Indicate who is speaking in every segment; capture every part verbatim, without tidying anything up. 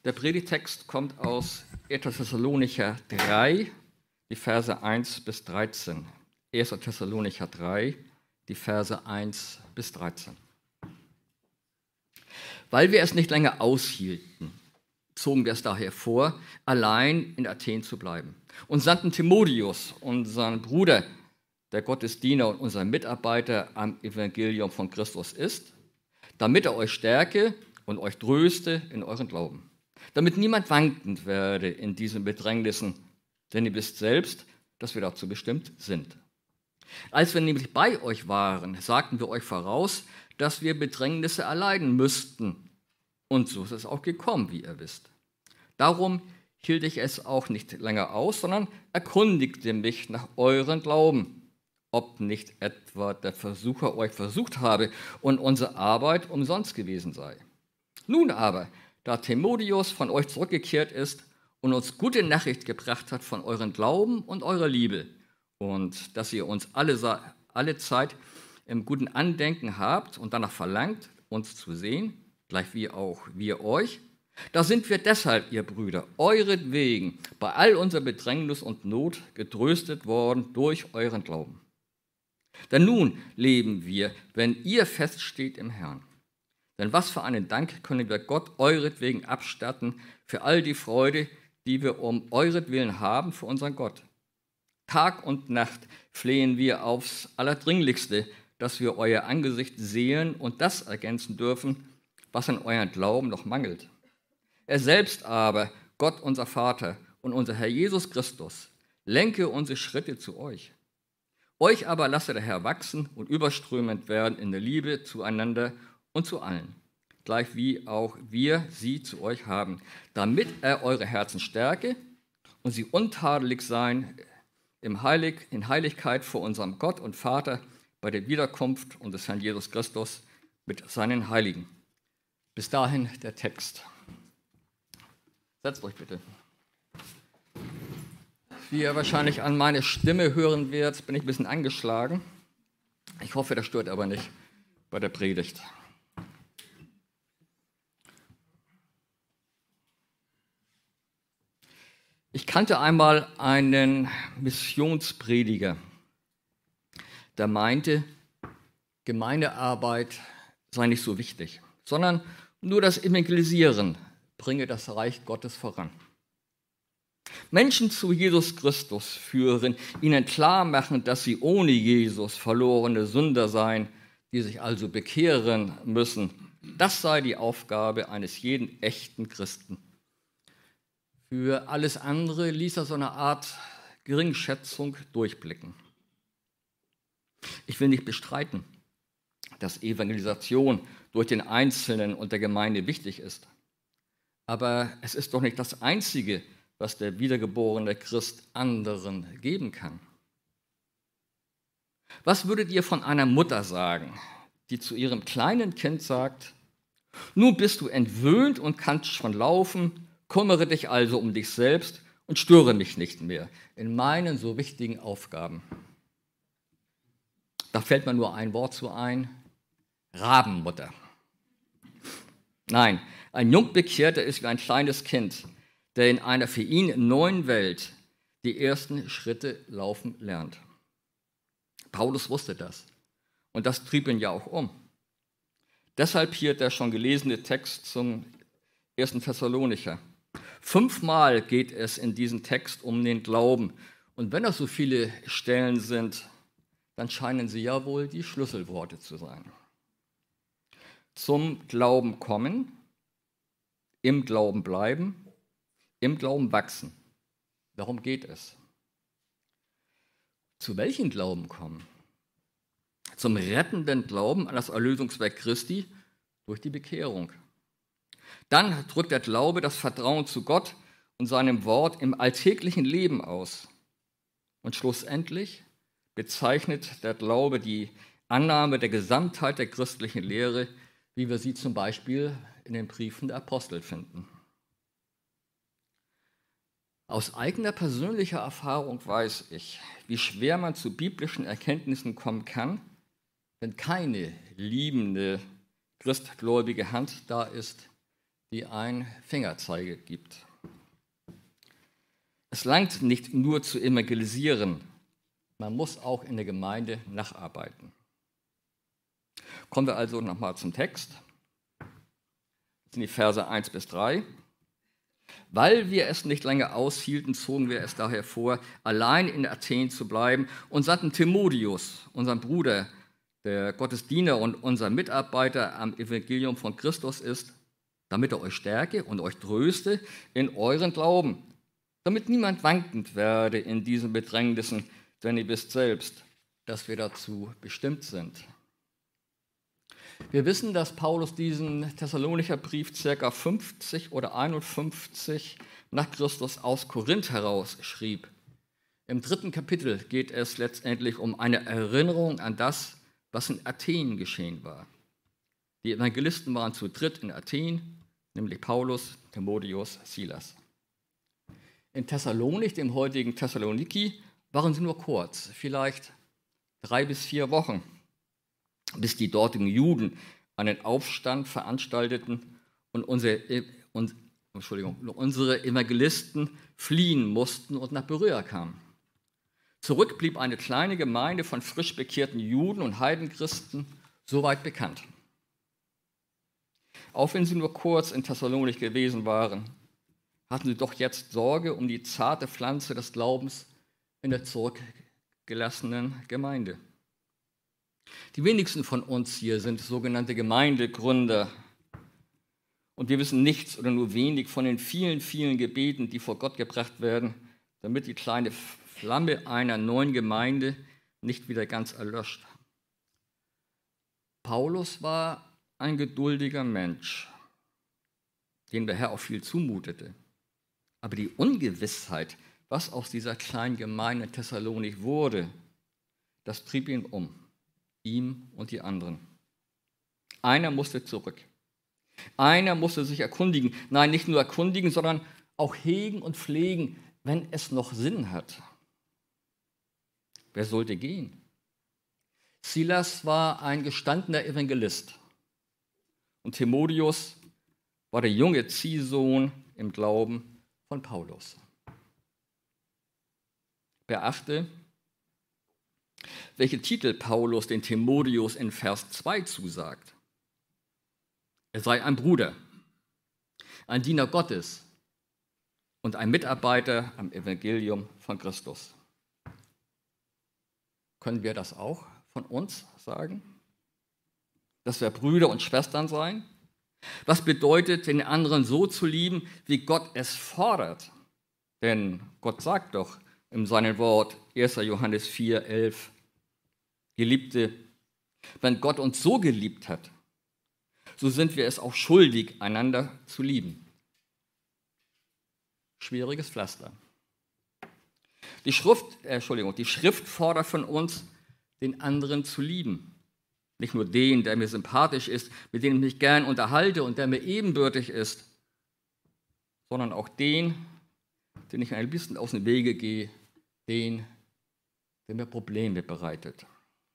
Speaker 1: Der Predigtext kommt aus erster Thessalonicher drei, die Verse eins bis dreizehn. erster Thessalonicher drei, die Verse eins bis dreizehn. Weil wir es nicht länger aushielten, zogen wir es daher vor, allein in Athen zu bleiben und sandten Timotheus, unseren Bruder, der Gottesdiener und unser Mitarbeiter am Evangelium von Christus ist, damit er euch stärke und euch tröste in euren Glauben, damit niemand wankend werde in diesen Bedrängnissen, denn ihr wisst selbst, dass wir dazu bestimmt sind. Als wir nämlich bei euch waren, sagten wir euch voraus, dass wir Bedrängnisse erleiden müssten. Und so ist es auch gekommen, wie ihr wisst. Darum hielt ich es auch nicht länger aus, sondern erkundigte mich nach euren Glauben, ob nicht etwa der Versucher euch versucht habe und unsere Arbeit umsonst gewesen sei. Nun aber, da Timotheus von euch zurückgekehrt ist und uns gute Nachricht gebracht hat von euren Glauben und eurer Liebe und dass ihr uns alle, alle Zeit im guten Andenken habt und danach verlangt, uns zu sehen, gleich wie auch wir euch, da sind wir deshalb, ihr Brüder, euretwegen bei all unserer Bedrängnis und Not getröstet worden durch euren Glauben. Denn nun leben wir, wenn ihr feststeht im Herrn. Denn was für einen Dank können wir Gott euretwegen abstatten für all die Freude, die wir um euretwillen haben für unseren Gott. Tag und Nacht flehen wir aufs Allerdringlichste, dass wir euer Angesicht sehen und das ergänzen dürfen, was an euren Glauben noch mangelt. Er selbst aber, Gott unser Vater und unser Herr Jesus Christus, lenke unsere Schritte zu euch. Euch aber lasse der Herr wachsen und überströmend werden in der Liebe zueinander und zu allen, gleich wie auch wir sie zu euch haben, damit er eure Herzen stärke und sie untadelig sein im Heilig, in Heiligkeit vor unserem Gott und Vater bei der Wiederkunft unseres Herrn Jesus Christus mit seinen Heiligen. Bis dahin der Text. Setzt euch bitte. Wie ihr wahrscheinlich an meine Stimme hören werdet, bin ich ein bisschen angeschlagen. Ich hoffe, das stört aber nicht bei der Predigt. Ich kannte einmal einen Missionsprediger, der meinte, Gemeindearbeit sei nicht so wichtig, sondern nur das Evangelisieren bringe das Reich Gottes voran. Menschen zu Jesus Christus führen, ihnen klar machen, dass sie ohne Jesus verlorene Sünder seien, die sich also bekehren müssen. Das sei die Aufgabe eines jeden echten Christen. Für alles andere ließ er so eine Art Geringschätzung durchblicken. Ich will nicht bestreiten, dass Evangelisation durch den Einzelnen und der Gemeinde wichtig ist. Aber es ist doch nicht das Einzige, was der wiedergeborene Christ anderen geben kann. Was würdet ihr von einer Mutter sagen, die zu ihrem kleinen Kind sagt, nun bist du entwöhnt und kannst schon laufen, kümmere dich also um dich selbst und störe mich nicht mehr in meinen so wichtigen Aufgaben. Da fällt mir nur ein Wort zu ein, Rabenmutter. Nein, ein Jungbekehrter ist wie ein kleines Kind, der in einer für ihn neuen Welt die ersten Schritte laufen lernt. Paulus wusste das und das trieb ihn ja auch um. Deshalb hier der schon gelesene Text zum ersten Thessalonicher. Fünfmal geht es in diesem Text um den Glauben. Und wenn das so viele Stellen sind, dann scheinen sie ja wohl die Schlüsselworte zu sein. Zum Glauben kommen, im Glauben bleiben, im Glauben wachsen. Darum geht es. Zu welchem Glauben kommen? Zum rettenden Glauben an das Erlösungswerk Christi durch die Bekehrung. Dann drückt der Glaube das Vertrauen zu Gott und seinem Wort im alltäglichen Leben aus. Und schlussendlich bezeichnet der Glaube die Annahme der Gesamtheit der christlichen Lehre, wie wir sie zum Beispiel in den Briefen der Apostel finden. Aus eigener persönlicher Erfahrung weiß ich, wie schwer man zu biblischen Erkenntnissen kommen kann, wenn keine liebende, christgläubige Hand da ist, die ein Fingerzeige gibt. Es langt nicht nur zu evangelisieren, man muss auch in der Gemeinde nacharbeiten. Kommen wir also nochmal zum Text. Das sind die Verse eins bis drei. Weil wir es nicht länger aushielten, zogen wir es daher vor, allein in Athen zu bleiben und sandten Timotheus, unseren Bruder, der Gottes Diener und unser Mitarbeiter am Evangelium von Christus ist, damit er euch stärke und euch tröste in euren Glauben, damit niemand wankend werde in diesen Bedrängnissen, denn ihr wisst selbst, dass wir dazu bestimmt sind. Wir wissen, dass Paulus diesen Thessalonicher Brief ca. fünfzig oder einundfünfzig nach Christus aus Korinth heraus schrieb. Im dritten Kapitel geht es letztendlich um eine Erinnerung an das, was in Athen geschehen war. Die Evangelisten waren zu dritt in Athen, nämlich Paulus, Timotheus, Silas. In Thessalonik, dem heutigen Thessaloniki, waren sie nur kurz, vielleicht drei bis vier Wochen, bis die dortigen Juden einen Aufstand veranstalteten und unsere, und, Entschuldigung, unsere Evangelisten fliehen mussten und nach Beröa kamen. Zurück blieb eine kleine Gemeinde von frisch bekehrten Juden und Heidenchristen, soweit bekannt. Auch wenn sie nur kurz in Thessalonik gewesen waren, hatten sie doch jetzt Sorge um die zarte Pflanze des Glaubens in der zurückgelassenen Gemeinde. Die wenigsten von uns hier sind sogenannte Gemeindegründer und wir wissen nichts oder nur wenig von den vielen, vielen Gebeten, die vor Gott gebracht werden, damit die kleine Flamme einer neuen Gemeinde nicht wieder ganz erlöscht. Paulus war ein geduldiger Mensch, dem der Herr auch viel zumutete. Aber die Ungewissheit, was aus dieser kleinen Gemeinde Thessalonik wurde, das trieb ihn um, ihm und die anderen. Einer musste zurück. Einer musste sich erkundigen. Nein, nicht nur erkundigen, sondern auch hegen und pflegen, wenn es noch Sinn hat. Wer sollte gehen? Silas war ein gestandener Evangelist und Timotheus war der junge Ziehsohn im Glauben von Paulus. Beachte, welche Titel Paulus den Timotheus in Vers zwei zusagt. Er sei ein Bruder, ein Diener Gottes und ein Mitarbeiter am Evangelium von Christus. Können wir das auch von uns sagen? Dass wir Brüder und Schwestern seien? Was bedeutet, den anderen so zu lieben, wie Gott es fordert? Denn Gott sagt doch in seinem Wort, erster Johannes vier, elf, Geliebte, wenn Gott uns so geliebt hat, so sind wir es auch schuldig, einander zu lieben. Schwieriges Pflaster. Die Schrift, äh, Entschuldigung, die Schrift fordert von uns, den anderen zu lieben. Nicht nur den, der mir sympathisch ist, mit dem ich mich gern unterhalte und der mir ebenbürtig ist, sondern auch den, den ich ein bisschen aus dem Wege gehe, den, der mir Probleme bereitet.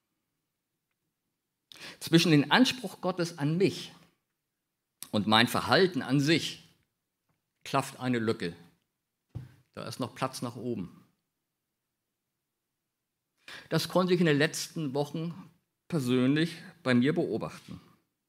Speaker 1: Zwischen dem Anspruch Gottes an mich und mein Verhalten an sich klafft eine Lücke. Da ist noch Platz nach oben. Das konnte ich in den letzten Wochen persönlich bei mir beobachten.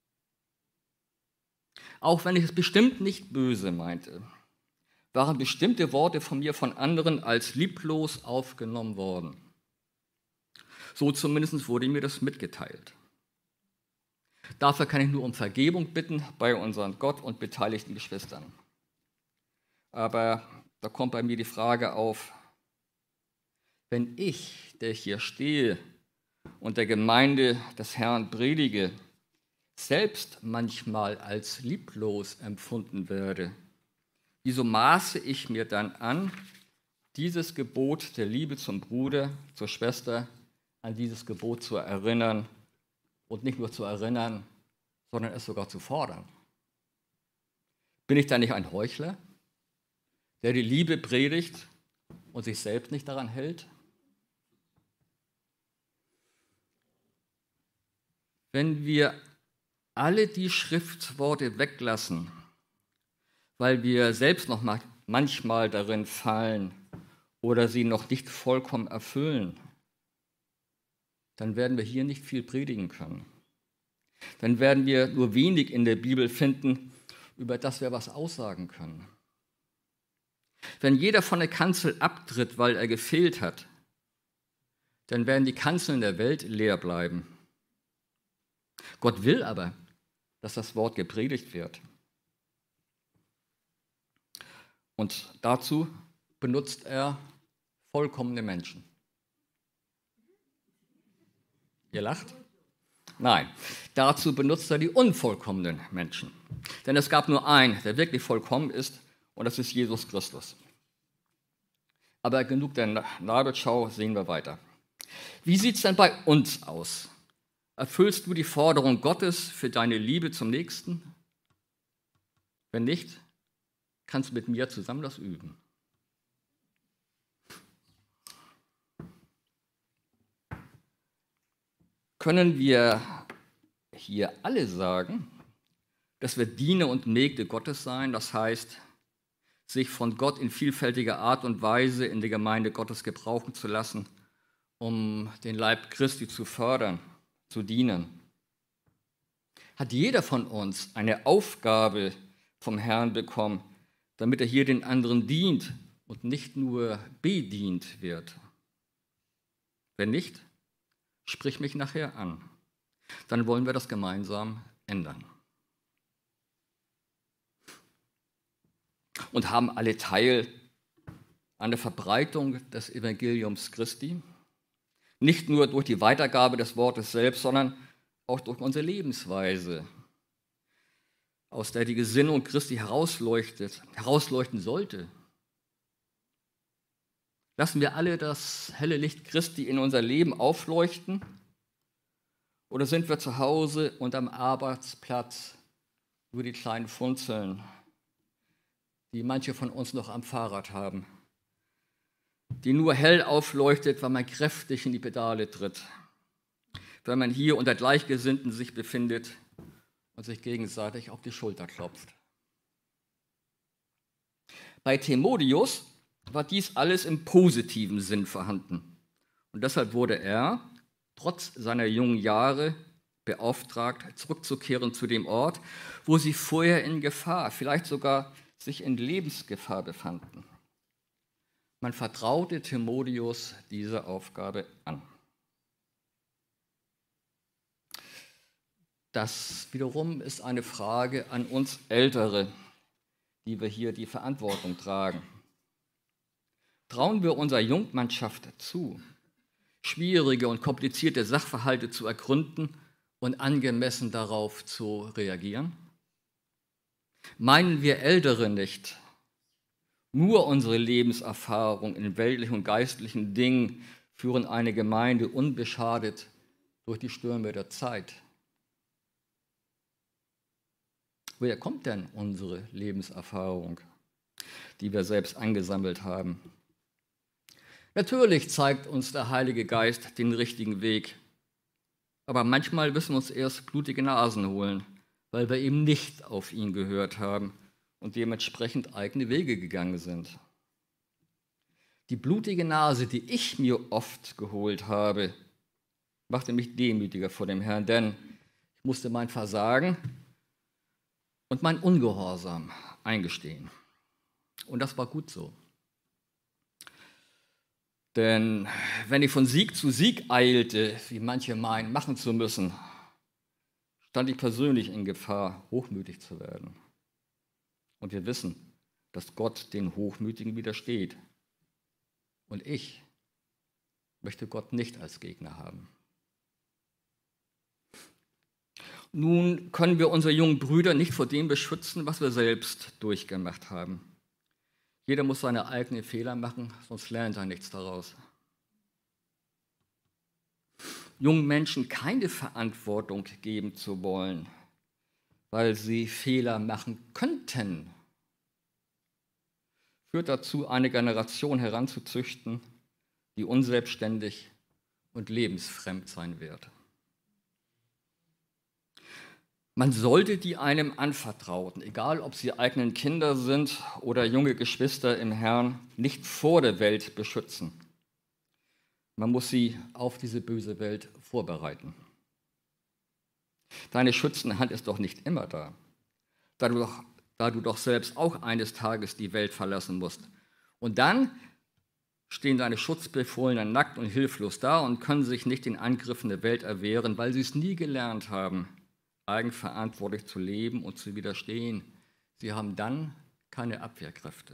Speaker 1: Auch wenn ich es bestimmt nicht böse meinte, waren bestimmte Worte von mir von anderen als lieblos aufgenommen worden. So zumindest wurde mir das mitgeteilt. Dafür kann ich nur um Vergebung bitten bei unseren Gott und beteiligten Geschwistern. Aber da kommt bei mir die Frage auf, wenn ich, der hier stehe und der Gemeinde des Herrn predige, selbst manchmal als lieblos empfunden werde, wieso maße ich mir dann an, dieses Gebot der Liebe zum Bruder, zur Schwester, an dieses Gebot zu erinnern und nicht nur zu erinnern, sondern es sogar zu fordern? Bin ich da nicht ein Heuchler, der die Liebe predigt und sich selbst nicht daran hält? Wenn wir alle die Schriftworte weglassen, weil wir selbst noch manchmal darin fallen oder sie noch nicht vollkommen erfüllen, dann werden wir hier nicht viel predigen können. Dann werden wir nur wenig in der Bibel finden, über das wir was aussagen können. Wenn jeder von der Kanzel abtritt, weil er gefehlt hat, dann werden die Kanzeln der Welt leer bleiben. Gott will aber, dass das Wort gepredigt wird. Und dazu benutzt er vollkommene Menschen. Ihr lacht? Nein, dazu benutzt er die unvollkommenen Menschen. Denn es gab nur einen, der wirklich vollkommen ist, und das ist Jesus Christus. Aber genug der Nabelschau, sehen wir weiter. Wie sieht es denn bei uns aus? Erfüllst du die Forderung Gottes für deine Liebe zum Nächsten? Wenn nicht, kannst du mit mir zusammen das üben. Können wir hier alle sagen, dass wir Diener und Mägde Gottes sein, das heißt, sich von Gott in vielfältiger Art und Weise in der Gemeinde Gottes gebrauchen zu lassen, um den Leib Christi zu fördern, zu dienen? Hat jeder von uns eine Aufgabe vom Herrn bekommen, damit er hier den anderen dient und nicht nur bedient wird? Wenn nicht, sprich mich nachher an. Dann wollen wir das gemeinsam ändern. Und haben alle Teil an der Verbreitung des Evangeliums Christi. Nicht nur durch die Weitergabe des Wortes selbst, sondern auch durch unsere Lebensweise, aus der die Gesinnung Christi herausleuchtet, herausleuchten sollte. Lassen wir alle das helle Licht Christi in unser Leben aufleuchten? Oder sind wir zu Hause und am Arbeitsplatz nur die kleinen Funzeln, die manche von uns noch am Fahrrad haben, die nur hell aufleuchtet, wenn man kräftig in die Pedale tritt, wenn man hier unter Gleichgesinnten sich befindet und sich gegenseitig auf die Schulter klopft? Bei Timotheus war dies alles im positiven Sinn vorhanden. Und deshalb wurde er, trotz seiner jungen Jahre, beauftragt, zurückzukehren zu dem Ort, wo sie vorher in Gefahr, vielleicht sogar sich in Lebensgefahr befanden. Man vertraute Timotheus diese Aufgabe an. Das wiederum ist eine Frage an uns Ältere, die wir hier die Verantwortung tragen. Trauen wir unserer Jungmannschaft zu, schwierige und komplizierte Sachverhalte zu ergründen und angemessen darauf zu reagieren? Meinen wir Ältere nicht, nur unsere Lebenserfahrung in weltlichen und geistlichen Dingen führen eine Gemeinde unbeschadet durch die Stürme der Zeit? Woher kommt denn unsere Lebenserfahrung, die wir selbst angesammelt haben? Natürlich zeigt uns der Heilige Geist den richtigen Weg, aber manchmal müssen wir uns erst blutige Nasen holen, weil wir eben nicht auf ihn gehört haben und dementsprechend eigene Wege gegangen sind. Die blutige Nase, die ich mir oft geholt habe, machte mich demütiger vor dem Herrn, denn ich musste mein Versagen und mein Ungehorsam eingestehen. Und das war gut so. Denn wenn ich von Sieg zu Sieg eilte, wie manche meinen, machen zu müssen, stand ich persönlich in Gefahr, hochmütig zu werden. Und wir wissen, dass Gott den Hochmütigen widersteht. Und ich möchte Gott nicht als Gegner haben. Nun können wir unsere jungen Brüder nicht vor dem beschützen, was wir selbst durchgemacht haben. Jeder muss seine eigenen Fehler machen, sonst lernt er nichts daraus. Jungen Menschen keine Verantwortung geben zu wollen, weil sie Fehler machen könnten, führt dazu, eine Generation heranzuzüchten, die unselbstständig und lebensfremd sein wird. Man sollte die einem Anvertrauten, egal ob sie eigenen Kinder sind oder junge Geschwister im Herrn, nicht vor der Welt beschützen. Man muss sie auf diese böse Welt vorbereiten. Deine schützende Hand ist doch nicht immer da, da du doch, da du doch selbst auch eines Tages die Welt verlassen musst. Und dann stehen deine Schutzbefohlenen nackt und hilflos da und können sich nicht den Angriffen der Welt erwehren, weil sie es nie gelernt haben, eigenverantwortlich zu leben und zu widerstehen. Sie haben dann keine Abwehrkräfte.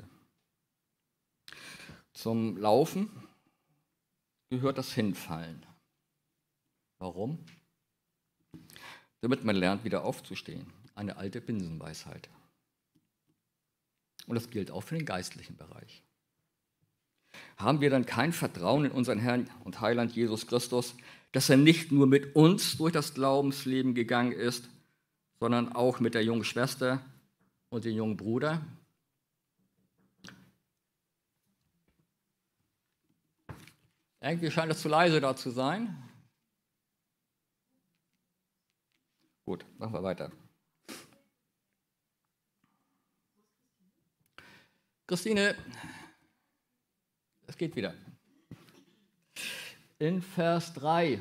Speaker 1: Zum Laufen gehört das Hinfallen. Warum? Damit man lernt, wieder aufzustehen. Eine alte Binsenweisheit. Und das gilt auch für den geistlichen Bereich. Haben wir dann kein Vertrauen in unseren Herrn und Heiland Jesus Christus, dass er nicht nur mit uns durch das Glaubensleben gegangen ist, sondern auch mit der jungen Schwester und dem jungen Bruder? Irgendwie scheint es zu leise da zu sein. Gut, machen wir weiter. Christine, es geht wieder. In Vers drei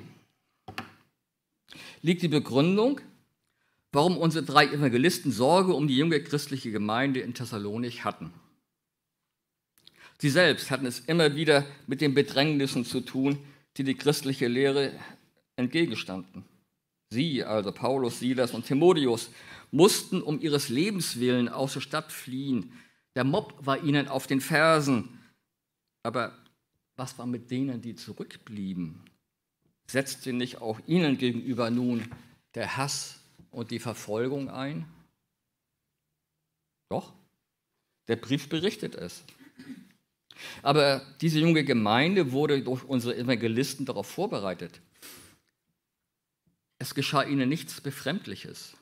Speaker 1: liegt die Begründung, warum unsere drei Evangelisten Sorge um die junge christliche Gemeinde in Thessalonich hatten. Sie selbst hatten es immer wieder mit den Bedrängnissen zu tun, die die christliche Lehre entgegenstanden. Sie, also Paulus, Silas und Timotheus, mussten um ihres Lebens willen aus der Stadt fliehen. Der Mob war ihnen auf den Fersen. Aber was war mit denen, die zurückblieben? Setzte nicht auch ihnen gegenüber nun der Hass und die Verfolgung ein? Doch, der Brief berichtet es. Aber diese junge Gemeinde wurde durch unsere Evangelisten darauf vorbereitet. Es geschah ihnen nichts Befremdliches.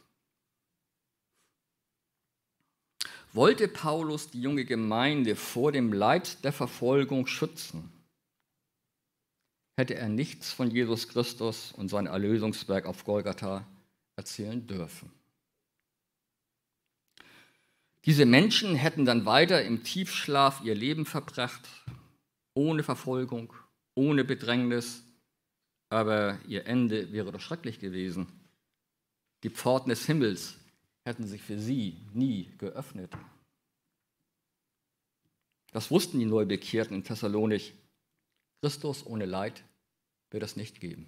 Speaker 1: Wollte Paulus die junge Gemeinde vor dem Leid der Verfolgung schützen, hätte er nichts von Jesus Christus und sein Erlösungswerk auf Golgatha erzählen dürfen. Diese Menschen hätten dann weiter im Tiefschlaf ihr Leben verbracht, ohne Verfolgung, ohne Bedrängnis, aber ihr Ende wäre doch schrecklich gewesen. Die Pforten des Himmels hätten sich für sie nie geöffnet. Das wussten die Neubekehrten in Thessalonich. Christus ohne Leid wird es nicht geben.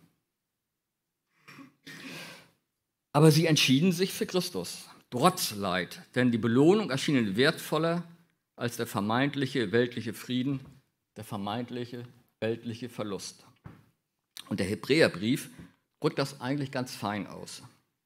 Speaker 1: Aber sie entschieden sich für Christus, trotz Leid, denn die Belohnung erschien ihnen wertvoller als der vermeintliche weltliche Frieden, der vermeintliche weltliche Verlust. Und der Hebräerbrief drückt das eigentlich ganz fein aus.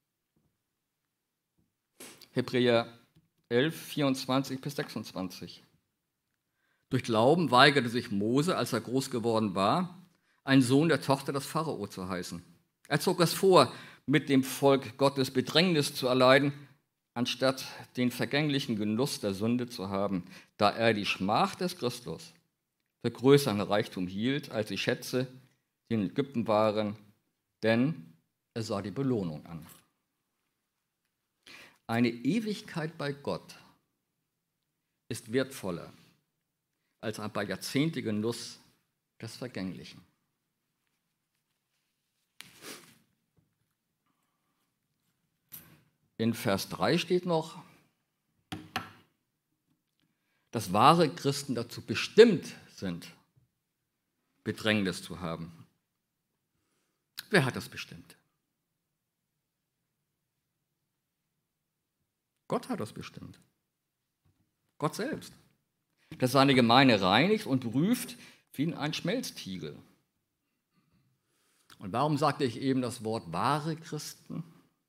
Speaker 1: Hebräer elf, vierundzwanzig bis sechsundzwanzig. Durch Glauben weigerte sich Mose, als er groß geworden war, ein Sohn der Tochter des Pharao zu heißen. Er zog es vor, mit dem Volk Gottes Bedrängnis zu erleiden, anstatt den vergänglichen Genuss der Sünde zu haben, da er die Schmach des Christus für größeren Reichtum hielt, als die Schätze, die in Ägypten waren, denn er sah die Belohnung an. Eine Ewigkeit bei Gott ist wertvoller als ein paar Jahrzehnte Genuss des Vergänglichen. In Vers drei steht noch, dass wahre Christen dazu bestimmt sind, Bedrängnis zu haben. Wer hat das bestimmt? Gott hat das bestimmt. Gott selbst, der seine Gemeinde reinigt und prüft wie in ein Schmelztiegel. Und warum sagte ich eben das Wort wahre Christen?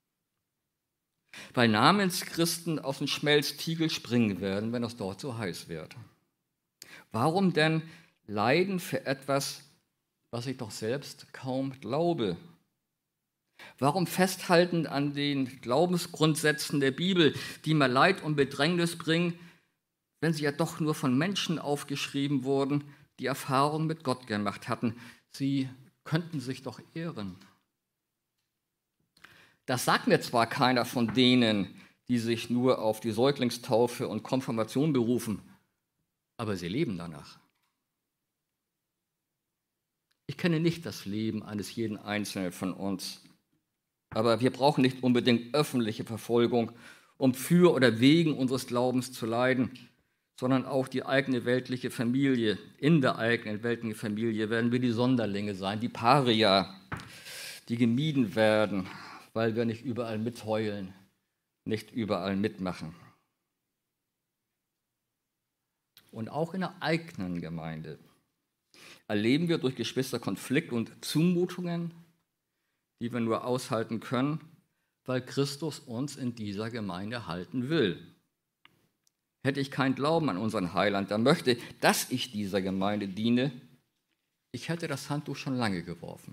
Speaker 1: Weil Namenschristen aus dem Schmelztiegel springen werden, wenn es dort so heiß wird. Warum denn leiden für etwas, was ich doch selbst kaum glaube? Warum festhalten an den Glaubensgrundsätzen der Bibel, die mir Leid und Bedrängnis bringen, wenn sie ja doch nur von Menschen aufgeschrieben wurden, die Erfahrung mit Gott gemacht hatten? Sie könnten sich doch ehren. Das sagt mir zwar keiner von denen, die sich nur auf die Säuglingstaufe und Konfirmation berufen, aber sie leben danach. Ich kenne nicht das Leben eines jeden Einzelnen von uns, aber wir brauchen nicht unbedingt öffentliche Verfolgung, um für oder wegen unseres Glaubens zu leiden, sondern auch die eigene weltliche Familie. In der eigenen weltlichen Familie werden wir die Sonderlinge sein, die Paria, die gemieden werden, weil wir nicht überall mitheulen, nicht überall mitmachen. Und auch in der eigenen Gemeinde erleben wir durch Geschwister Konflikt und Zumutungen, die wir nur aushalten können, weil Christus uns in dieser Gemeinde halten will. Hätte ich keinen Glauben an unseren Heiland, der möchte, dass ich dieser Gemeinde diene, ich hätte das Handtuch schon lange geworfen.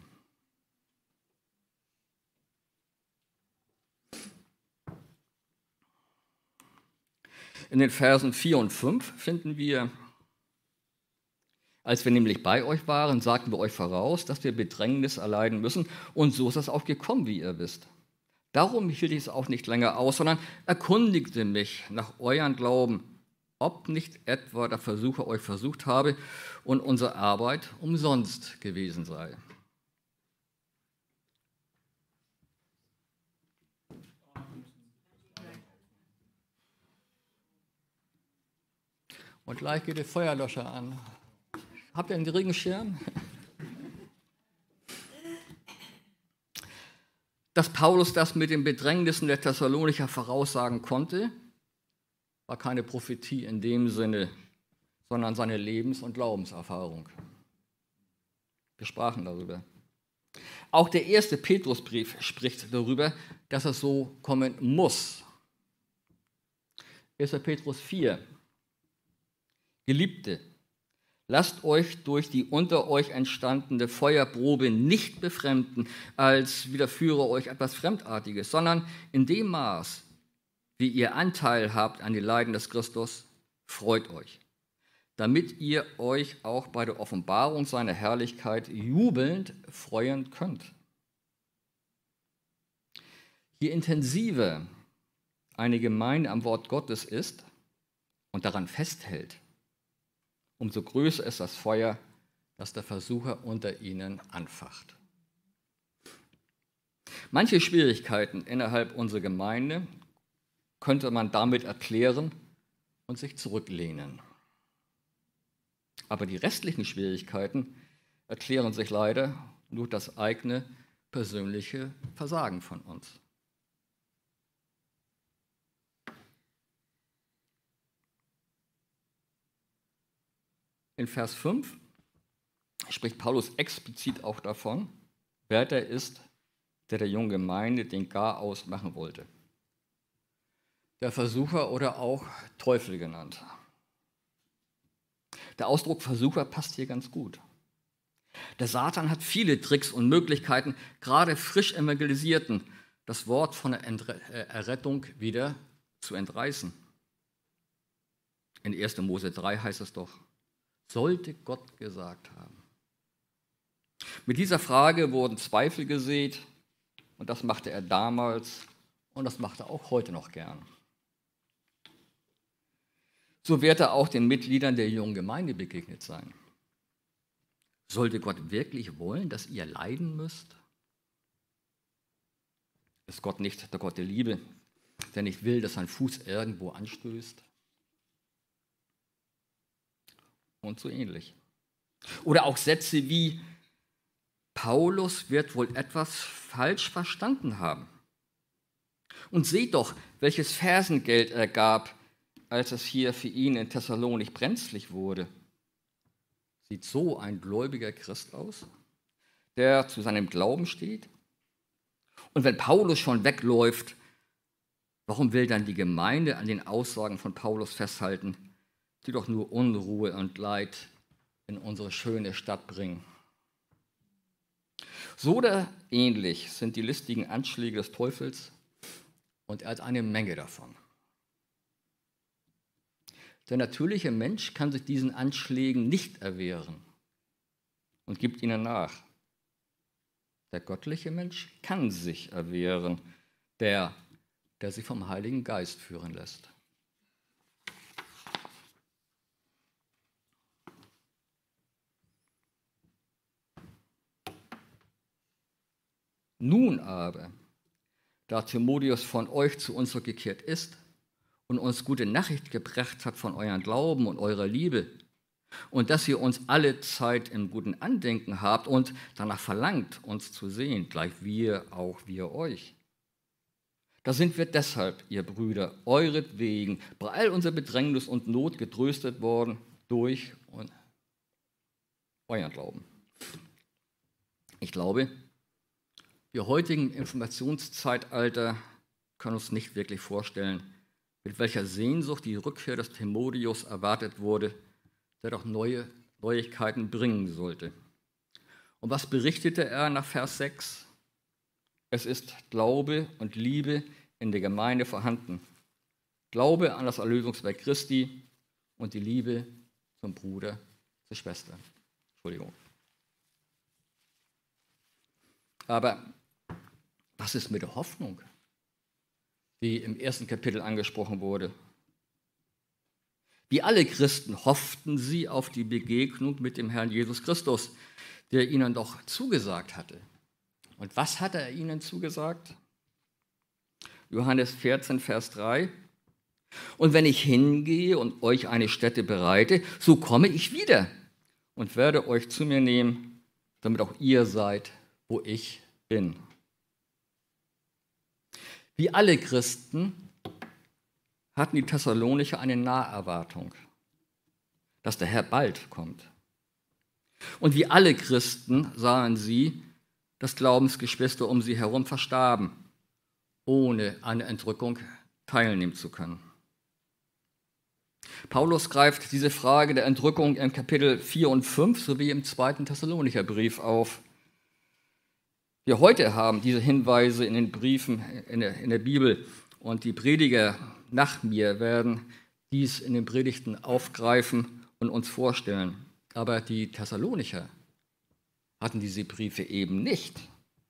Speaker 1: In den Versen vier und fünf finden wir: Als wir nämlich bei euch waren, sagten wir euch voraus, dass wir Bedrängnis erleiden müssen, und so ist es auch gekommen, wie ihr wisst. Darum hielt ich es auch nicht länger aus, sondern erkundigte mich nach eurem Glauben, ob nicht etwa der Versucher euch versucht habe und unsere Arbeit umsonst gewesen sei. Und gleich geht der Feuerlöscher an. Habt ihr einen Regenschirm? Dass Paulus das mit den Bedrängnissen der Thessalonicher voraussagen konnte, war keine Prophetie in dem Sinne, sondern seine Lebens- und Glaubenserfahrung. Wir sprachen darüber. Auch der erste Petrusbrief spricht darüber, dass es so kommen muss. erster Petrus vier. Geliebte, lasst euch durch die unter euch entstandene Feuerprobe nicht befremden, als widerführe euch etwas Fremdartiges, sondern in dem Maß, wie ihr Anteil habt an den Leiden des Christus, freut euch, damit ihr euch auch bei der Offenbarung seiner Herrlichkeit jubelnd freuen könnt. Je intensiver eine Gemeinde am Wort Gottes ist und daran festhält, umso größer ist das Feuer, das der Versucher unter ihnen anfacht. Manche Schwierigkeiten innerhalb unserer Gemeinde könnte man damit erklären und sich zurücklehnen. Aber die restlichen Schwierigkeiten erklären sich leider durch das eigene persönliche Versagen von uns. In Vers fünf spricht Paulus explizit auch davon, wer der ist, der der jungen Gemeinde den Garaus machen wollte. Der Versucher oder auch Teufel genannt. Der Ausdruck Versucher passt hier ganz gut. Der Satan hat viele Tricks und Möglichkeiten, gerade frisch Evangelisierten das Wort von der Errettung wieder zu entreißen. In erster Mose drei heißt es doch: Sollte Gott gesagt haben. Mit dieser Frage wurden Zweifel gesät, und das machte er damals und das macht er auch heute noch gern. So wird er auch den Mitgliedern der jungen Gemeinde begegnet sein. Sollte Gott wirklich wollen, dass ihr leiden müsst? Ist Gott nicht der Gott der Liebe, der nicht will, dass sein Fuß irgendwo anstößt? Und so ähnlich. Oder auch Sätze wie: Paulus wird wohl etwas falsch verstanden haben. Und seht doch, welches Fersengeld er gab, als es hier für ihn in Thessalonik brenzlig wurde. Sieht so ein gläubiger Christ aus, der zu seinem Glauben steht? Und wenn Paulus schon wegläuft, warum will dann die Gemeinde an den Aussagen von Paulus festhalten, die doch nur Unruhe und Leid in unsere schöne Stadt bringen? So oder ähnlich sind die listigen Anschläge des Teufels, und er hat eine Menge davon. Der natürliche Mensch kann sich diesen Anschlägen nicht erwehren und gibt ihnen nach. Der göttliche Mensch kann sich erwehren Der, der sich vom Heiligen Geist führen lässt. Nun aber, da Timotheus von euch zu uns zurückgekehrt ist und uns gute Nachricht gebracht hat von eurem Glauben und eurer Liebe und dass ihr uns alle Zeit im guten Andenken habt und danach verlangt, uns zu sehen, gleich wir auch wir euch. Da sind wir deshalb, ihr Brüder, euretwegen bei all unserer Bedrängnis und Not getröstet worden durch euren Glauben. Ich glaube, wir heutigen Informationszeitalter können uns nicht wirklich vorstellen, mit welcher Sehnsucht die Rückkehr des Timotheus erwartet wurde, der doch neue Neuigkeiten bringen sollte. Und was berichtete er nach Vers sechs? Es ist Glaube und Liebe in der Gemeinde vorhanden. Glaube an das Erlösungswerk Christi und die Liebe zum Bruder, zur Schwester. Entschuldigung. Aber was ist mit der Hoffnung, die im ersten Kapitel angesprochen wurde? Wie alle Christen hofften sie auf die Begegnung mit dem Herrn Jesus Christus, der ihnen doch zugesagt hatte. Und was hat er ihnen zugesagt? Johannes vierzehn, Vers drei. Und wenn ich hingehe und euch eine Stätte bereite, so komme ich wieder und werde euch zu mir nehmen, damit auch ihr seid, wo ich bin. Wie alle Christen hatten die Thessalonicher eine Naherwartung, dass der Herr bald kommt. Und wie alle Christen sahen sie, dass Glaubensgeschwister um sie herum verstarben, ohne an der Entrückung teilnehmen zu können. Paulus greift diese Frage der Entrückung in Kapitel vier und fünf sowie im zweiten Thessalonicher Brief auf. Wir heute haben diese Hinweise in den Briefen in der, in der Bibel und die Prediger nach mir werden dies in den Predigten aufgreifen und uns vorstellen. Aber die Thessalonicher hatten diese Briefe eben nicht.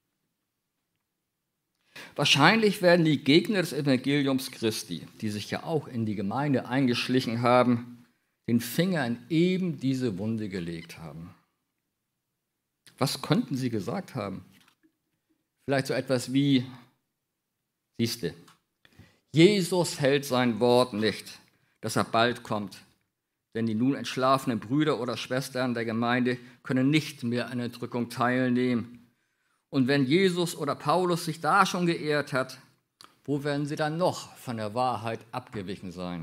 Speaker 1: Wahrscheinlich werden die Gegner des Evangeliums Christi, die sich ja auch in die Gemeinde eingeschlichen haben, den Finger in eben diese Wunde gelegt haben. Was könnten sie gesagt haben? Vielleicht so etwas wie, siehste, Jesus hält sein Wort nicht, dass er bald kommt, denn die nun entschlafenen Brüder oder Schwestern der Gemeinde können nicht mehr an der Entrückung teilnehmen. Und wenn Jesus oder Paulus sich da schon geehrt hat, wo werden sie dann noch von der Wahrheit abgewichen sein?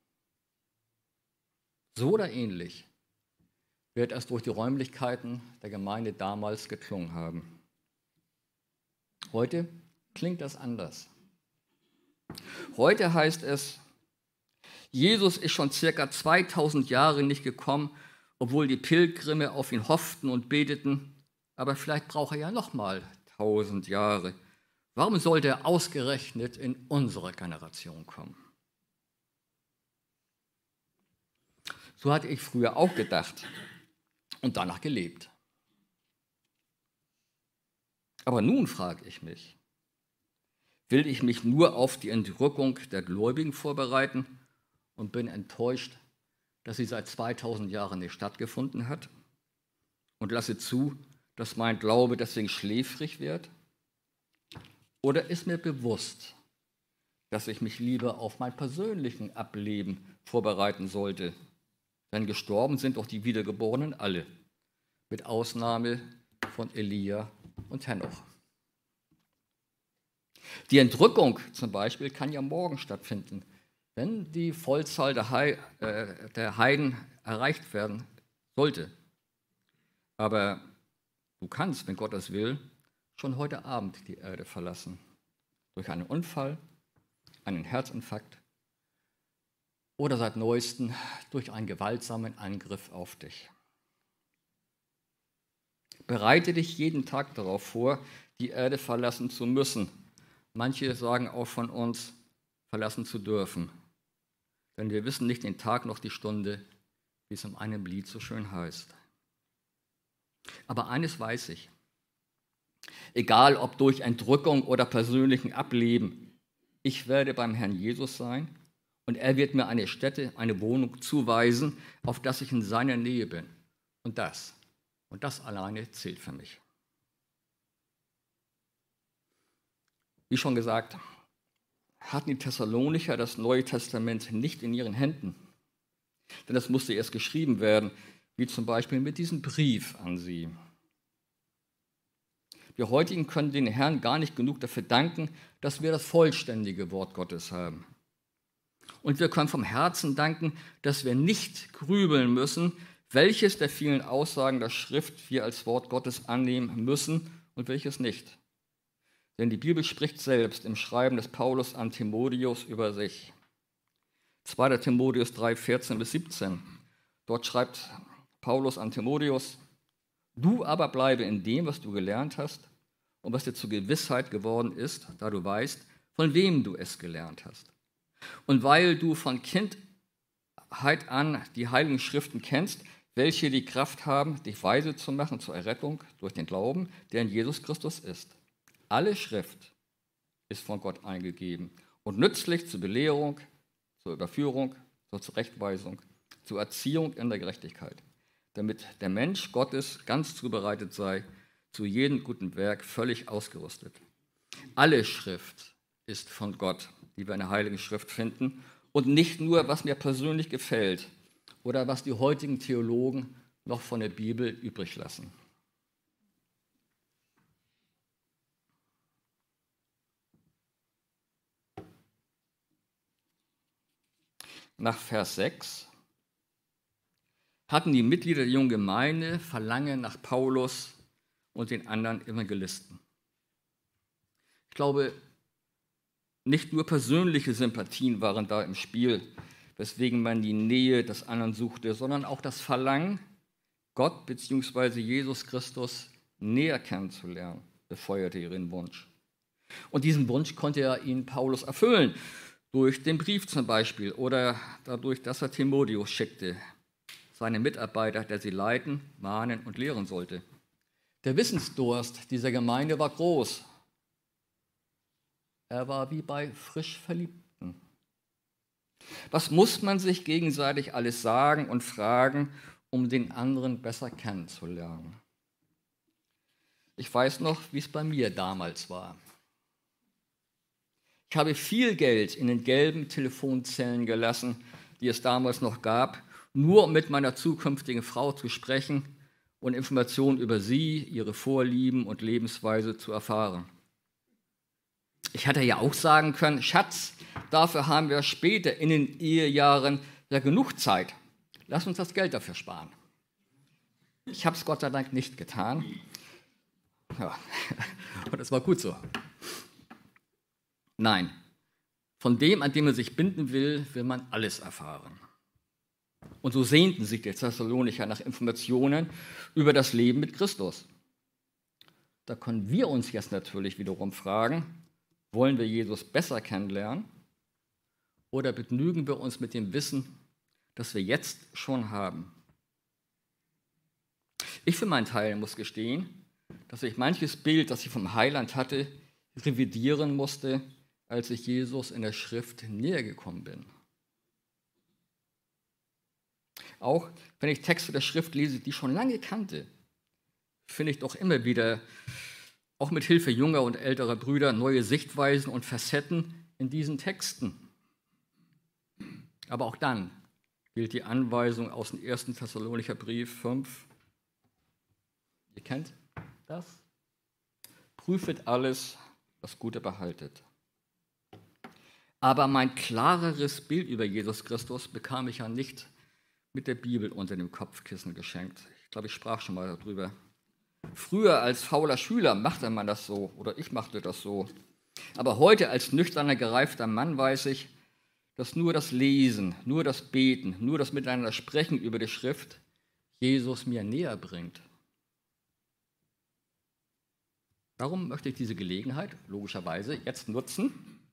Speaker 1: So oder ähnlich wird es durch die Räumlichkeiten der Gemeinde damals geklungen haben. Heute klingt das anders. Heute heißt es, Jesus ist schon circa zweitausend Jahre nicht gekommen, obwohl die Pilgrime auf ihn hofften und beteten, aber vielleicht braucht er ja noch mal tausend Jahre. Warum sollte er ausgerechnet in unsere Generation kommen? So hatte ich früher auch gedacht und danach gelebt. Aber nun frage ich mich, will ich mich nur auf die Entrückung der Gläubigen vorbereiten und bin enttäuscht, dass sie seit zweitausend Jahren nicht stattgefunden hat und lasse zu, dass mein Glaube deswegen schläfrig wird? Oder ist mir bewusst, dass ich mich lieber auf mein persönlichen Ableben vorbereiten sollte? Denn gestorben sind doch die Wiedergeborenen alle, mit Ausnahme von Elia und Henoch. Die Entrückung zum Beispiel kann ja morgen stattfinden, wenn die Vollzahl der, He- äh, der Heiden erreicht werden sollte. Aber du kannst, wenn Gott es will, schon heute Abend die Erde verlassen. Durch einen Unfall, einen Herzinfarkt oder seit neuestem durch einen gewaltsamen Angriff auf dich. Bereite dich jeden Tag darauf vor, die Erde verlassen zu müssen. Manche sagen auch von uns, verlassen zu dürfen. Denn wir wissen nicht den Tag noch die Stunde, wie es in einem Lied so schön heißt. Aber eines weiß ich, Egal ob durch Entrückung oder persönlichen Ableben, ich werde beim Herrn Jesus sein und er wird mir eine Stätte, eine Wohnung zuweisen, auf das ich in seiner Nähe bin. Und das, und das alleine zählt für mich. Wie schon gesagt, hatten die Thessalonicher das Neue Testament nicht in ihren Händen. Denn das musste erst geschrieben werden, wie zum Beispiel mit diesem Brief an sie. Wir heutigen können den Herrn gar nicht genug dafür danken, dass wir das vollständige Wort Gottes haben. Und wir können vom Herzen danken, dass wir nicht grübeln müssen, welches der vielen Aussagen der Schrift wir als Wort Gottes annehmen müssen und welches nicht. Denn die Bibel spricht selbst im Schreiben des Paulus an Timotheus über sich. zweiter Timotheus drei, vierzehn bis siebzehn. Dort schreibt Paulus an Timotheus: Du aber bleibe in dem, was du gelernt hast und was dir zur Gewissheit geworden ist, da du weißt, von wem du es gelernt hast. Und weil du von Kindheit an die Heiligen Schriften kennst, welche die Kraft haben, dich weise zu machen zur Errettung durch den Glauben, der in Jesus Christus ist. Alle Schrift ist von Gott eingegeben und nützlich zur Belehrung, zur Überführung, zur Zurechtweisung, zur Erziehung in der Gerechtigkeit, damit der Mensch Gottes ganz zubereitet sei, zu jedem guten Werk völlig ausgerüstet. Alle Schrift ist von Gott, die wir in der Heiligen Schrift finden, und nicht nur, was mir persönlich gefällt oder was die heutigen Theologen noch von der Bibel übrig lassen. Nach Vers sechs hatten die Mitglieder der jungen Gemeinde Verlangen nach Paulus und den anderen Evangelisten. Ich glaube, nicht nur persönliche Sympathien waren da im Spiel, weswegen man die Nähe des anderen suchte, sondern auch das Verlangen, Gott bzw. Jesus Christus näher kennenzulernen, befeuerte ihren Wunsch. Und diesen Wunsch konnte ja ihnen Paulus erfüllen, durch den Brief zum Beispiel oder dadurch, dass er Timotheus schickte, seine Mitarbeiter, der sie leiten, mahnen und lehren sollte. Der Wissensdurst dieser Gemeinde war groß. Er war wie bei frisch Verliebten. Was muss man sich gegenseitig alles sagen und fragen, um den anderen besser kennenzulernen? Ich weiß noch, wie es bei mir damals war. Ich habe viel Geld in den gelben Telefonzellen gelassen, die es damals noch gab, nur um mit meiner zukünftigen Frau zu sprechen und Informationen über sie, ihre Vorlieben und Lebensweise zu erfahren. Ich hätte ja auch sagen können, Schatz, dafür haben wir später in den Ehejahren ja genug Zeit. Lass uns das Geld dafür sparen. Ich habe es Gott sei Dank nicht getan. Ja, und das war gut so. Nein, von dem, an dem man sich binden will, will man alles erfahren. Und so sehnten sich die Thessalonicher nach Informationen über das Leben mit Christus. Da können wir uns jetzt natürlich wiederum fragen, wollen wir Jesus besser kennenlernen oder begnügen wir uns mit dem Wissen, das wir jetzt schon haben? Ich für meinen Teil muss gestehen, dass ich manches Bild, das ich vom Heiland hatte, revidieren musste, als ich Jesus in der Schrift näher gekommen bin. Auch wenn ich Texte der Schrift lese, die ich schon lange kannte, finde ich doch immer wieder, auch mit Hilfe junger und älterer Brüder, neue Sichtweisen und Facetten in diesen Texten. Aber auch dann gilt die Anweisung aus dem ersten Thessalonicher Brief fünf. Ihr kennt das? Prüfet alles, das Gute behaltet. Aber mein klareres Bild über Jesus Christus bekam ich ja nicht mit der Bibel unter dem Kopfkissen geschenkt. Ich glaube, ich sprach schon mal darüber. Früher als fauler Schüler machte man das so oder ich machte das so. Aber heute als nüchterner, gereifter Mann weiß ich, dass nur das Lesen, nur das Beten, nur das Miteinander Sprechen über die Schrift Jesus mir näher bringt. Darum möchte ich diese Gelegenheit logischerweise jetzt nutzen,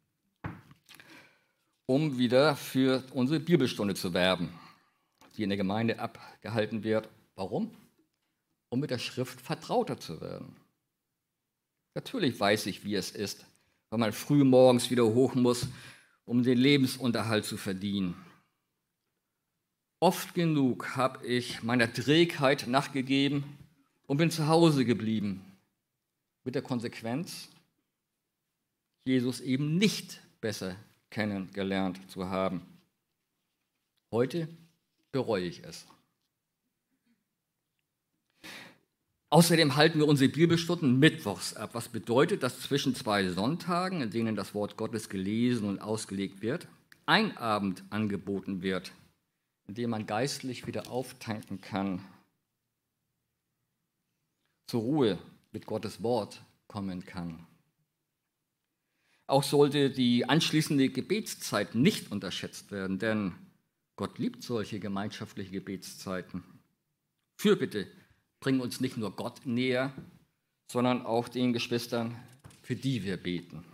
Speaker 1: um wieder für unsere Bibelstunde zu werben, die in der Gemeinde abgehalten wird. Warum? Um mit der Schrift vertrauter zu werden. Natürlich weiß ich, wie es ist, wenn man früh morgens wieder hoch muss, um den Lebensunterhalt zu verdienen. Oft genug habe ich meiner Trägheit nachgegeben und bin zu Hause geblieben. Mit der Konsequenz, Jesus eben nicht besser kennengelernt zu haben. Heute bereue ich es. Außerdem halten wir unsere Bibelstunden mittwochs ab, was bedeutet, dass zwischen zwei Sonntagen, in denen das Wort Gottes gelesen und ausgelegt wird, ein Abend angeboten wird, in dem man geistlich wieder auftanken kann, zur Ruhe mit Gottes Wort kommen kann. Auch sollte die anschließende Gebetszeit nicht unterschätzt werden, denn Gott liebt solche gemeinschaftliche Gebetszeiten. Fürbitte bringen uns nicht nur Gott näher, sondern auch den Geschwistern, für die wir beten.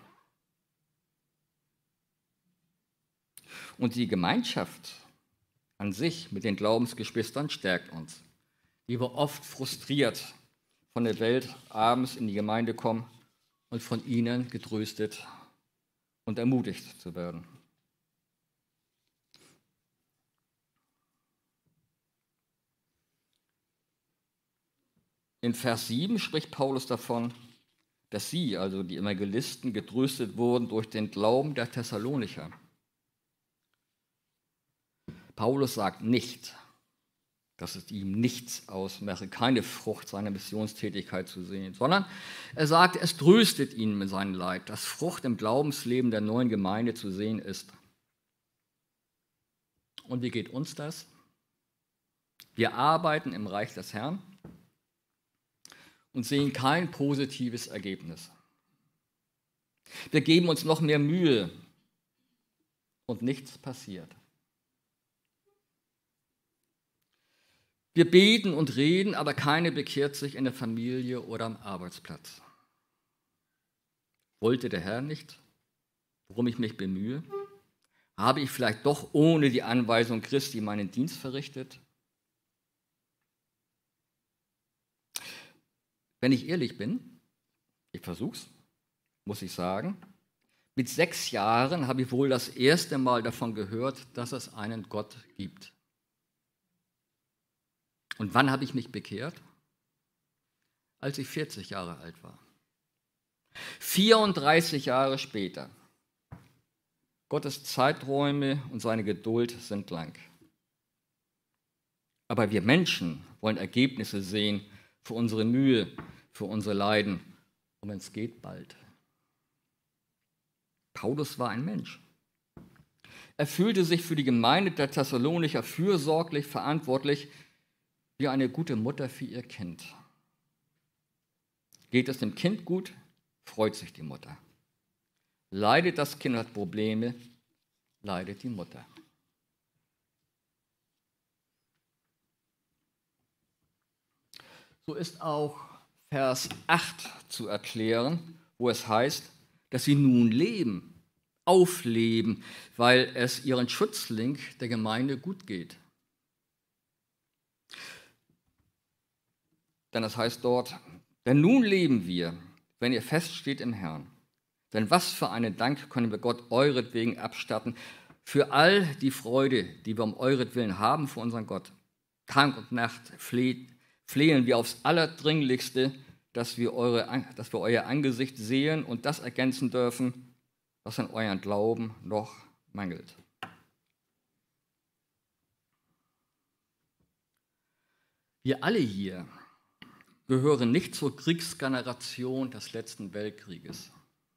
Speaker 1: Und die Gemeinschaft an sich mit den Glaubensgeschwistern stärkt uns, die wir oft frustriert von der Welt abends in die Gemeinde kommen und von ihnen getröstet und ermutigt zu werden. In Vers sieben spricht Paulus davon, dass sie, also die Evangelisten, getröstet wurden durch den Glauben der Thessalonicher. Paulus sagt nicht, dass es ihm nichts ausmache, keine Frucht seiner Missionstätigkeit zu sehen, sondern er sagt, es tröstet ihn mit seinem Leid, dass Frucht im Glaubensleben der neuen Gemeinde zu sehen ist. Und wie geht uns das? Wir arbeiten im Reich des Herrn und sehen kein positives Ergebnis. Wir geben uns noch mehr Mühe und nichts passiert. Wir beten und reden, aber keine bekehrt sich in der Familie oder am Arbeitsplatz. Wollte der Herr nicht, worum ich mich bemühe? Habe ich vielleicht doch ohne die Anweisung Christi meinen Dienst verrichtet? Wenn ich ehrlich bin, ich versuch's, muss ich sagen, mit sechs Jahren habe ich wohl das erste Mal davon gehört, dass es einen Gott gibt. Und wann habe ich mich bekehrt? Als ich vierzig Jahre alt war. vierunddreißig Jahre später. Gottes Zeiträume und seine Geduld sind lang. Aber wir Menschen wollen Ergebnisse sehen für unsere Mühe, für unsere Leiden. Und wenn es geht, bald. Paulus war ein Mensch. Er fühlte sich für die Gemeinde der Thessalonicher fürsorglich verantwortlich, wie eine gute Mutter für ihr Kind. Geht es dem Kind gut, freut sich die Mutter. Leidet das Kind, hat Probleme, leidet die Mutter. So ist auch Vers acht zu erklären, wo es heißt, dass sie nun leben, aufleben, weil es ihren Schützling der Gemeinde gut geht. Denn das heißt dort, denn nun leben wir, wenn ihr feststeht im Herrn. Denn was für einen Dank können wir Gott euretwegen abstatten für all die Freude, die wir um euretwillen haben für unseren Gott. Tag und Nacht fleht, flehen wir aufs Allerdringlichste, dass wir, eure, dass wir euer Angesicht sehen und das ergänzen dürfen, was an euren Glauben noch mangelt. Wir alle hier gehören nicht zur Kriegsgeneration des letzten Weltkrieges.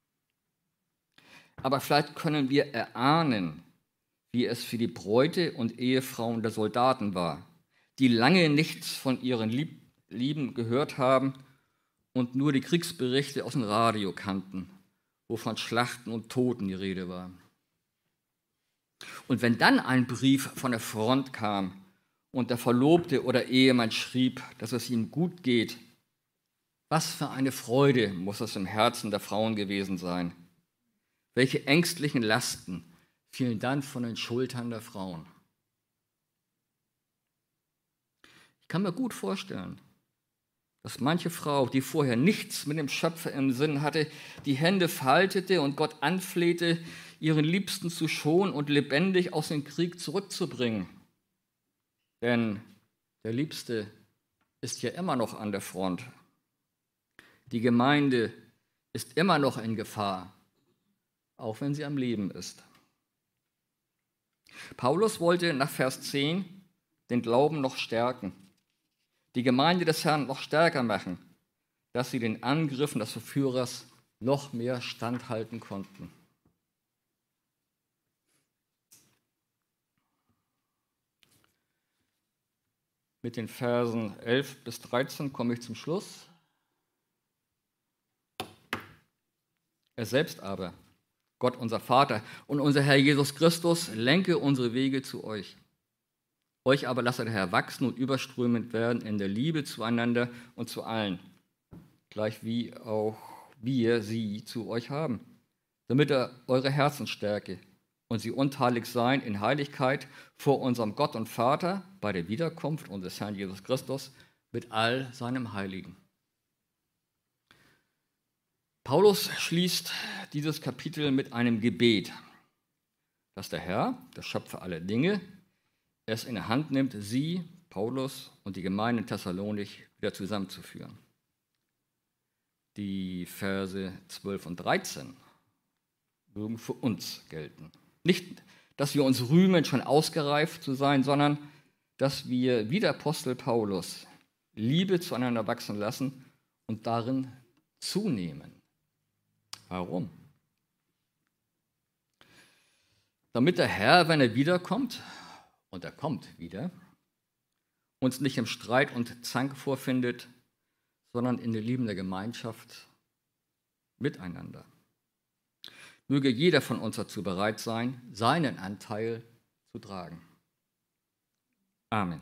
Speaker 1: Aber vielleicht können wir erahnen, wie es für die Bräute und Ehefrauen der Soldaten war, die lange nichts von ihren Lieben gehört haben und nur die Kriegsberichte aus dem Radio kannten, wo von Schlachten und Toten die Rede war. Und wenn dann ein Brief von der Front kam und der Verlobte oder Ehemann schrieb, dass es ihm gut geht, was für eine Freude muss es im Herzen der Frauen gewesen sein. Welche ängstlichen Lasten fielen dann von den Schultern der Frauen. Ich kann mir gut vorstellen, dass manche Frau, die vorher nichts mit dem Schöpfer im Sinn hatte, die Hände faltete und Gott anflehte, ihren Liebsten zu schonen und lebendig aus dem Krieg zurückzubringen. Denn der Liebste ist ja immer noch an der Front. Die Gemeinde ist immer noch in Gefahr, auch wenn sie am Leben ist. Paulus wollte nach Vers zehn den Glauben noch stärken, die Gemeinde des Herrn noch stärker machen, dass sie den Angriffen des Verführers noch mehr standhalten konnten. Mit den Versen elf bis dreizehn komme ich zum Schluss. Er selbst aber, Gott unser Vater und unser Herr Jesus Christus, lenke unsere Wege zu euch. Euch aber lasse der Herr wachsen und überströmend werden in der Liebe zueinander und zu allen, gleich wie auch wir sie zu euch haben, damit er eure Herzen stärke und sie unteilig sein in Heiligkeit vor unserem Gott und Vater bei der Wiederkunft unseres Herrn Jesus Christus mit all seinem Heiligen. Paulus schließt dieses Kapitel mit einem Gebet, dass der Herr, der Schöpfer aller Dinge, es in der Hand nimmt, sie, Paulus und die Gemeinde in Thessalonich wieder zusammenzuführen. Die Verse zwölf und dreizehn mögen für uns gelten. Nicht, dass wir uns rühmen, schon ausgereift zu sein, sondern dass wir, wie der Apostel Paulus, Liebe zueinander wachsen lassen und darin zunehmen. Warum? Damit der Herr, wenn er wiederkommt, und er kommt wieder, uns nicht im Streit und Zank vorfindet, sondern in der liebenden Gemeinschaft miteinander. Möge jeder von uns dazu bereit sein, seinen Anteil zu tragen. Amen.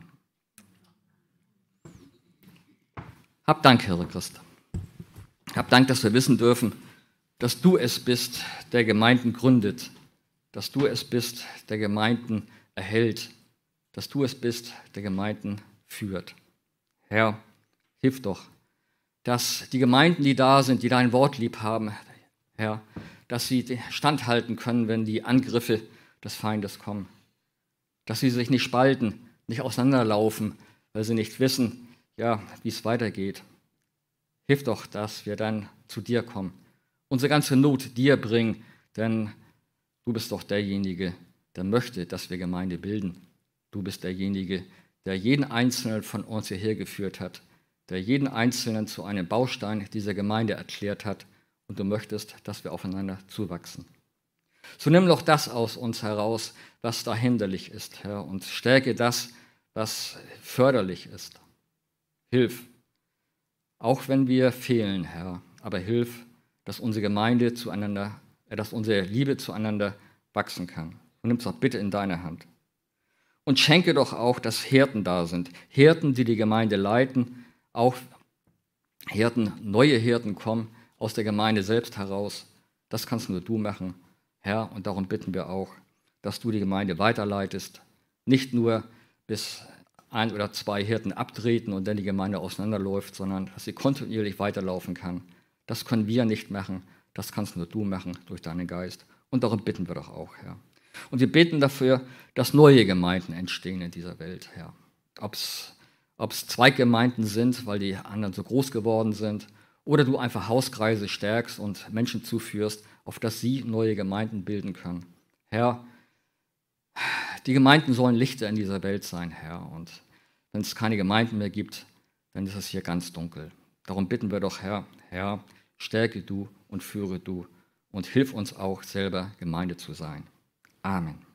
Speaker 1: Hab Dank, Herr Christ. Hab Dank, dass wir wissen dürfen, dass du es bist, der Gemeinden gründet, dass du es bist, der Gemeinden erhält, dass du es bist, der Gemeinden führt. Herr, hilf doch, dass die Gemeinden, die da sind, die dein Wort lieb haben, Herr, dass sie standhalten können, wenn die Angriffe des Feindes kommen. Dass sie sich nicht spalten, nicht auseinanderlaufen, weil sie nicht wissen, ja, wie es weitergeht. Hilf doch, dass wir dann zu dir kommen, unsere ganze Not dir bringen, denn du bist doch derjenige, der möchte, dass wir Gemeinde bilden. Du bist derjenige, der jeden Einzelnen von uns hierher geführt hat, der jeden Einzelnen zu einem Baustein dieser Gemeinde erklärt hat, und du möchtest, dass wir aufeinander zuwachsen. So nimm doch das aus uns heraus, was da hinderlich ist, Herr, und stärke das, was förderlich ist. Hilf, auch wenn wir fehlen, Herr, aber hilf, dass unsere Gemeinde zueinander, dass unsere Liebe zueinander wachsen kann. Und nimm es doch bitte in deine Hand. Und schenke doch auch, dass Hirten da sind, Hirten, die die Gemeinde leiten, auch Hirten, neue Hirten kommen aus der Gemeinde selbst heraus. Das kannst nur du machen, Herr, und darum bitten wir auch, dass du die Gemeinde weiterleitest, nicht nur bis ein oder zwei Hirten abtreten und dann die Gemeinde auseinanderläuft, sondern dass sie kontinuierlich weiterlaufen kann. Das können wir nicht machen, das kannst nur du machen durch deinen Geist. Und darum bitten wir doch auch, Herr. Und wir beten dafür, dass neue Gemeinden entstehen in dieser Welt, Herr. Ob es Zweiggemeinden sind, weil die anderen so groß geworden sind, oder du einfach Hauskreise stärkst und Menschen zuführst, auf dass sie neue Gemeinden bilden können. Herr, die Gemeinden sollen Lichter in dieser Welt sein, Herr. Und wenn es keine Gemeinden mehr gibt, dann ist es hier ganz dunkel. Darum bitten wir doch, Herr, Herr, stärke du und führe du und hilf uns auch selber, Gemeinde zu sein. Amen.